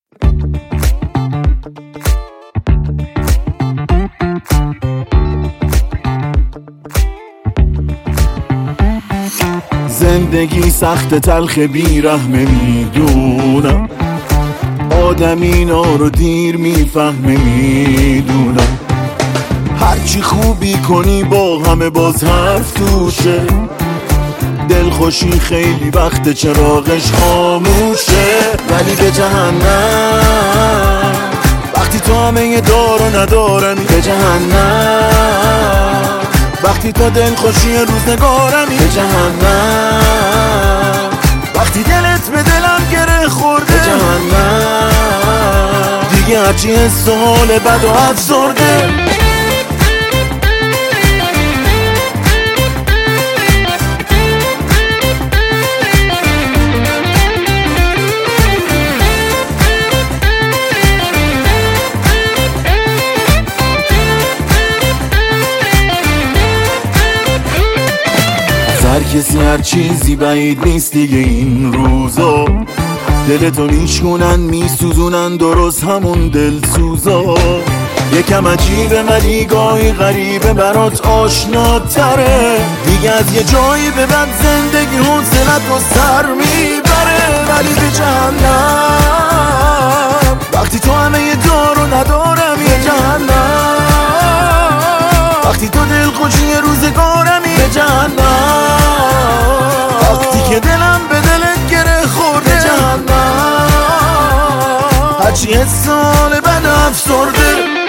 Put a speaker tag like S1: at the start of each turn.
S1: زندگی سخت تلخ بیرحمه میدونم، آدم اینا رو دیر میفهمه میدونم. هرچی خوبی کنی با همه باز حرف توشه، دلخوشی خیلی وقت چراغش خاموشه. ولی به جهنم وقتی تو همه دار و ندارمی، به جهنم وقتی تو دلخوشی روزگارمی، به جهنم وقتی دلت به دلم گره خورده، به جهنم دیگه هرچی حس و حال بد و افسرده. هر کسی هر چیزی بعید نیست دیگه این روزا، دلتو میشکنن میسوزونن درست همون دلسوزا. یکم عجیبه ولی گاهی غریبه برات آشناتره، دیگه از یه جایی به بعد زندگی حوصلت رو سر میبره. ولی به جهنم وقتی تو همه دار و ندارم، یه جهنم وقتی تو دلخوشی روزگارمی، به جهنم وقتی که دلم به دلت گره خورده، به جهنم هرچی حس حال بد افسرده.